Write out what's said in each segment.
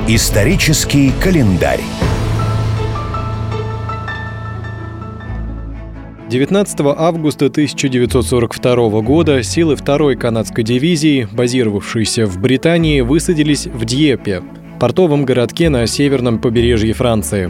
Исторический календарь. 19 августа 1942 года силы 2-й канадской дивизии, базировавшиеся в Британии, высадились в Дьеппе, портовом городке на северном побережье Франции.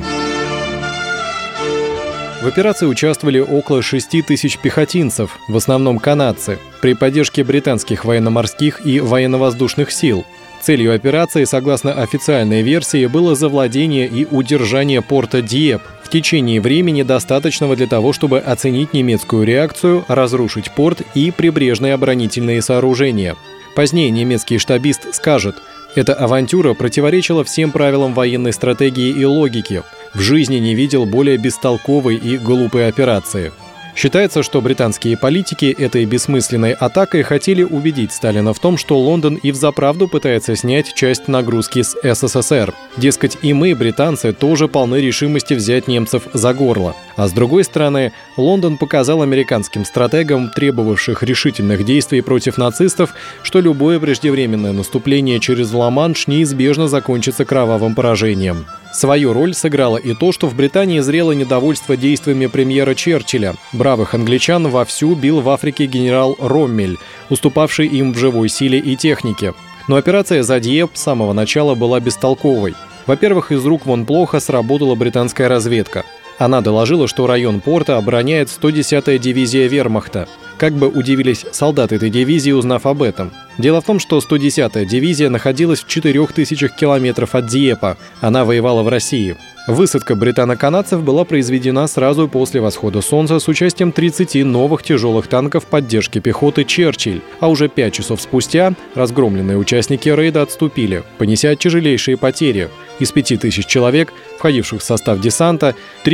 В операции участвовали около 6 тысяч пехотинцев, в основном канадцы, при поддержке британских военно-морских и военно-воздушных сил. Целью операции, согласно официальной версии, было завладение и удержание порта Дьепп в течение времени, достаточного для того, чтобы оценить немецкую реакцию, разрушить порт и прибрежные оборонительные сооружения. Позднее немецкий штабист скажет: «Эта авантюра противоречила всем правилам военной стратегии и логики. В жизни не видел более бестолковой и глупой операции». Считается, что британские политики этой бессмысленной атакой хотели убедить Сталина в том, что Лондон и взаправду пытается снять часть нагрузки с СССР. Дескать, и мы, британцы, тоже полны решимости взять немцев за горло. А с другой стороны, Лондон показал американским стратегам, требовавших решительных действий против нацистов, что любое преждевременное наступление через Ла-Манш неизбежно закончится кровавым поражением. Свою роль сыграло и то, что в Британии зрело недовольство действиями премьера Черчилля. Бравых англичан вовсю бил в Африке генерал Роммель, уступавший им в живой силе и технике. Но операция за Дьепп с самого начала была бестолковой. Во-первых, из рук вон плохо сработала британская разведка. Она доложила, что район порта обороняет 110-я дивизия вермахта. Как бы удивились солдаты этой дивизии, узнав об этом. Дело в том, что 110-я дивизия находилась в 4000 километров от Дьеппа. Она воевала в России. Высадка британо-канадцев была произведена сразу после восхода солнца с участием 30 новых тяжелых танков поддержки пехоты «Черчилль», а уже 5 часов спустя разгромленные участники рейда отступили, понеся тяжелейшие потери. Из 5000 человек, входивших в состав десанта,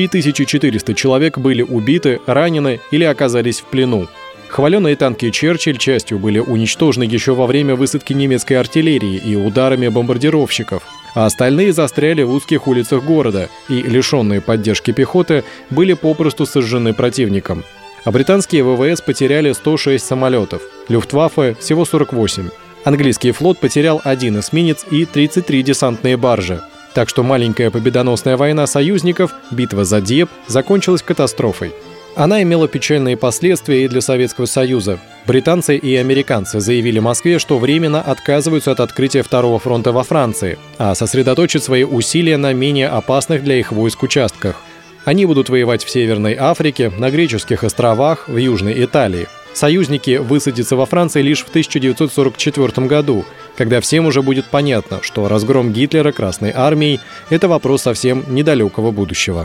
3400 человек были убиты, ранены или оказались в плену. Хваленые танки «Черчилль» частью были уничтожены еще во время высадки немецкой артиллерии и ударами бомбардировщиков, а остальные застряли в узких улицах города и, лишенные поддержки пехоты, были попросту сожжены противником. А британские ВВС потеряли 106 самолетов, Люфтваффе – всего 48. Английский флот потерял 1 эсминец и 33 десантные баржи. Так что маленькая победоносная война союзников, битва за Дьепп, закончилась катастрофой. Она имела печальные последствия и для Советского Союза. Британцы и американцы заявили Москве, что временно отказываются от открытия Второго фронта во Франции, а сосредоточат свои усилия на менее опасных для их войск участках. Они будут воевать в Северной Африке, на греческих островах, в Южной Италии. Союзники высадятся во Франции лишь в 1944 году, когда всем уже будет понятно, что разгром Гитлера Красной армией – это вопрос совсем недалекого будущего.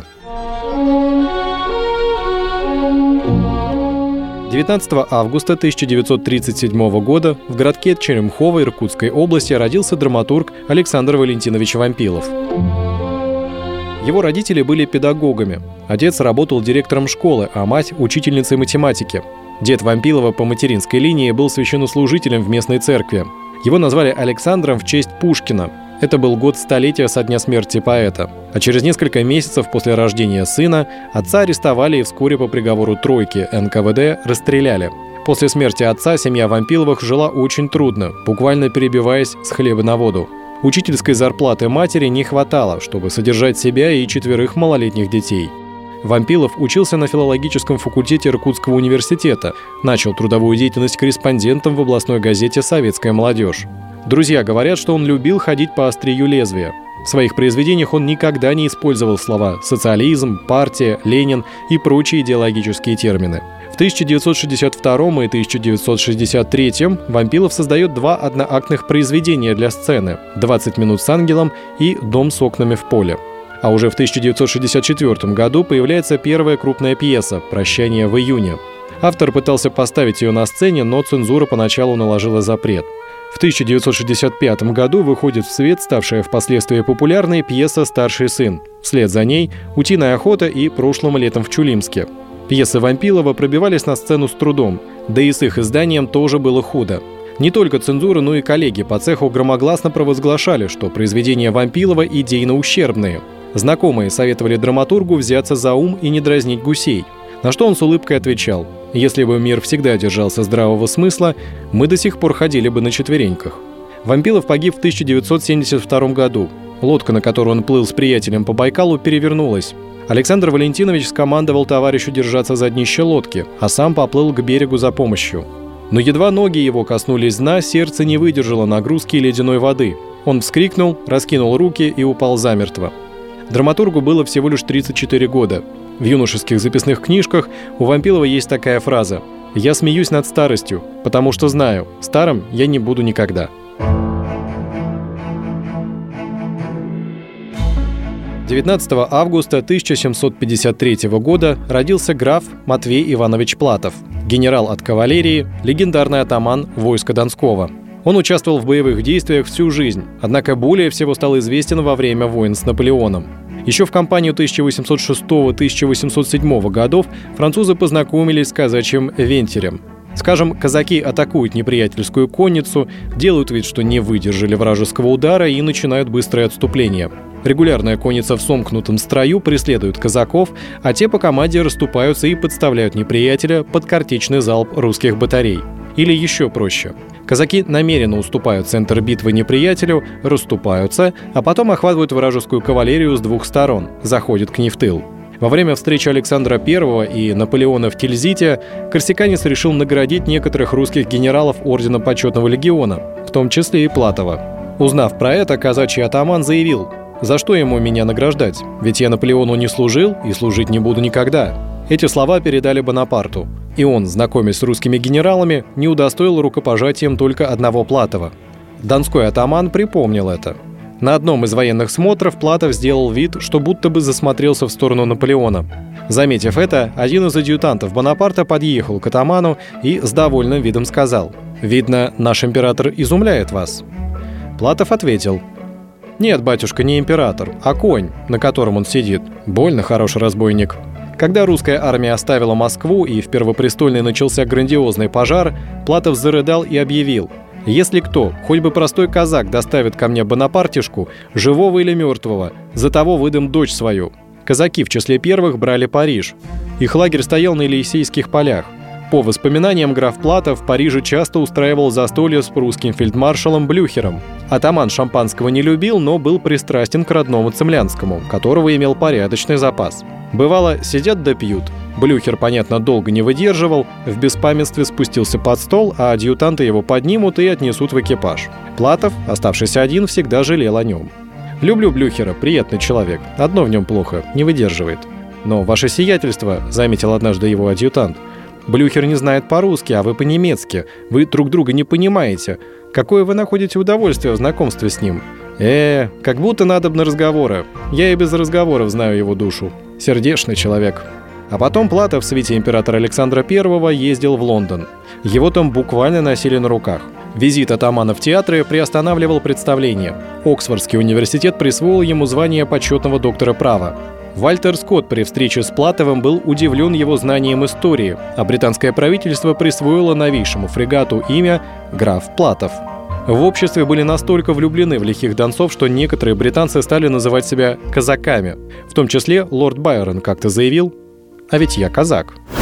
19 августа 1937 года в городке Черемхово Иркутской области родился драматург Александр Валентинович Вампилов. Его родители были педагогами. Отец работал директором школы, а мать – учительницей математики. Дед Вампилова по материнской линии был священнослужителем в местной церкви. Его назвали Александром в честь Пушкина. Это был год столетия со дня смерти поэта. А через несколько месяцев после рождения сына отца арестовали и вскоре по приговору тройки НКВД расстреляли. После смерти отца семья Вампиловых жила очень трудно, буквально перебиваясь с хлеба на воду. Учительской зарплаты матери не хватало, чтобы содержать себя и 4 малолетних детей. Вампилов учился на филологическом факультете Иркутского университета, начал трудовую деятельность корреспондентом в областной газете «Советская молодежь». Друзья говорят, что он любил ходить по острию лезвия. В своих произведениях он никогда не использовал слова «социализм», «партия», «Ленин» и прочие идеологические термины. В 1962 и 1963 Вампилов создает 2 одноактных произведения для сцены «20 минут с ангелом» и «Дом с окнами в поле». А уже в 1964 году появляется первая крупная пьеса «Прощание в июне». Автор пытался поставить ее на сцене, но цензура поначалу наложила запрет. В 1965 году выходит в свет ставшая впоследствии популярной пьеса «Старший сын». Вслед за ней «Утиная охота» и «Прошлым летом в Чулимске». Пьесы Вампилова пробивались на сцену с трудом, да и с их изданием тоже было худо. Не только цензура, но и коллеги по цеху громогласно провозглашали, что произведения Вампилова идейно ущербные. Знакомые советовали драматургу взяться за ум и не дразнить гусей. На что он с улыбкой отвечал: «Если бы мир всегда держался здравого смысла, мы до сих пор ходили бы на четвереньках». Вампилов погиб в 1972 году. Лодка, на которой он плыл с приятелем по Байкалу, перевернулась. Александр Валентинович скомандовал товарищу держаться за днище лодки, а сам поплыл к берегу за помощью. Но едва ноги его коснулись дна, сердце не выдержало нагрузки ледяной воды. Он вскрикнул, раскинул руки и упал замертво. Драматургу было всего лишь 34 года. В юношеских записных книжках у Вампилова есть такая фраза: «Я смеюсь над старостью, потому что знаю, старым я не буду никогда». 19 августа 1753 года родился граф Матвей Иванович Платов, генерал от кавалерии, легендарный атаман войска Донского. Он участвовал в боевых действиях всю жизнь, однако более всего стал известен во время войн с Наполеоном. Еще в кампанию 1806-1807 годов французы познакомились с казачьим вентерем. Скажем, казаки атакуют неприятельскую конницу, делают вид, что не выдержали вражеского удара и начинают быстрое отступление. Регулярная конница в сомкнутом строю преследует казаков, а те по команде расступаются и подставляют неприятеля под картечный залп русских батарей. Или еще проще. Казаки намеренно уступают центр битвы неприятелю, расступаются, а потом охватывают вражескую кавалерию с двух сторон, заходят к ней в тыл. Во время встречи Александра I и Наполеона в Тильзите корсиканец решил наградить некоторых русских генералов орденом Почетного легиона, в том числе и Платова. Узнав про это, казачий атаман заявил: «За что ему меня награждать? Ведь я Наполеону не служил и служить не буду никогда». Эти слова передали Бонапарту, и он, знакомясь с русскими генералами, не удостоил рукопожатием только одного Платова. Донской атаман припомнил это. На одном из военных смотров Платов сделал вид, что будто бы засмотрелся в сторону Наполеона. Заметив это, один из адъютантов Бонапарта подъехал к атаману и с довольным видом сказал: «Видно, наш император изумляет вас». Платов ответил: «Нет, батюшка, не император, а конь, на котором он сидит. Больно хороший разбойник». Когда русская армия оставила Москву и в Первопрестольной начался грандиозный пожар, Платов зарыдал и объявил: «Если кто, хоть бы простой казак, доставит ко мне Бонапартишку, живого или мертвого, за того выдам дочь свою». Казаки в числе первых брали Париж. Их лагерь стоял на Елисейских полях. По воспоминаниям, граф Платов в Париже часто устраивал застолья с прусским фельдмаршалом Блюхером. Атаман шампанского не любил, но был пристрастен к родному Цемлянскому, которого имел порядочный запас. Бывало, сидят да пьют. Блюхер, понятно, долго не выдерживал, в беспамятстве спустился под стол, а адъютанты его поднимут и отнесут в экипаж. Платов, оставшийся один, всегда жалел о нем. «Люблю Блюхера, приятный человек. Одно в нем плохо, не выдерживает». «Но ваше сиятельство», — заметил однажды его адъютант, «Блюхер не знает по-русски, а вы по-немецки. Вы друг друга не понимаете. Какое вы находите удовольствие в знакомстве с ним?» Как будто надобно разговора. Я и без разговоров знаю его душу. Сердечный человек». А потом Платов в свите императора Александра I ездил в Лондон. Его там буквально носили на руках. Визит атамана в театры приостанавливал представление. Оксфордский университет присвоил ему звание почетного доктора права. Вальтер Скотт при встрече с Платовым был удивлен его знанием истории, а британское правительство присвоило новейшему фрегату имя «Граф Платов». В обществе были настолько влюблены в лихих донцов, что некоторые британцы стали называть себя казаками. В том числе лорд Байрон как-то заявил: «А ведь я казак».